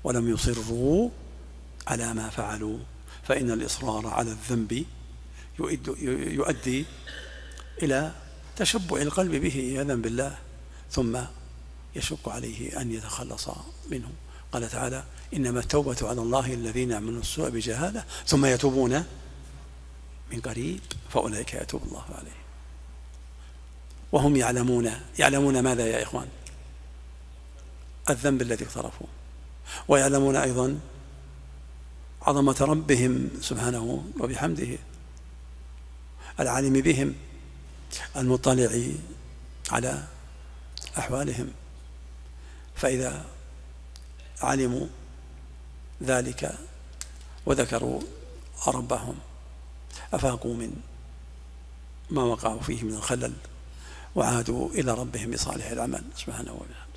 ولم يصروا على ما فعلوا، فإن الإصرار على الذنب يؤدي إلى تشبع القلب به عياذا بالله، ثم يشق عليه أن يتخلص منه. قال تعالى: إنما التوبة على الله الذين يعملون السوء بجهالة ثم يتوبون من قريب فأولئك يتوب الله عليهم. وهم يعلمون ماذا يا إخوان؟ الذنب الذي اقترفوه، ويعلمون أيضا عظمة ربهم سبحانه وبحمده، العالم بهم، المطلع على أحوالهم. فإذا علموا ذلك وذكروا ربهم أفاقوا من ما وقعوا فيه من الخلل، وعادوا إلى ربهم بصالح العمل سبحانه وتعالى.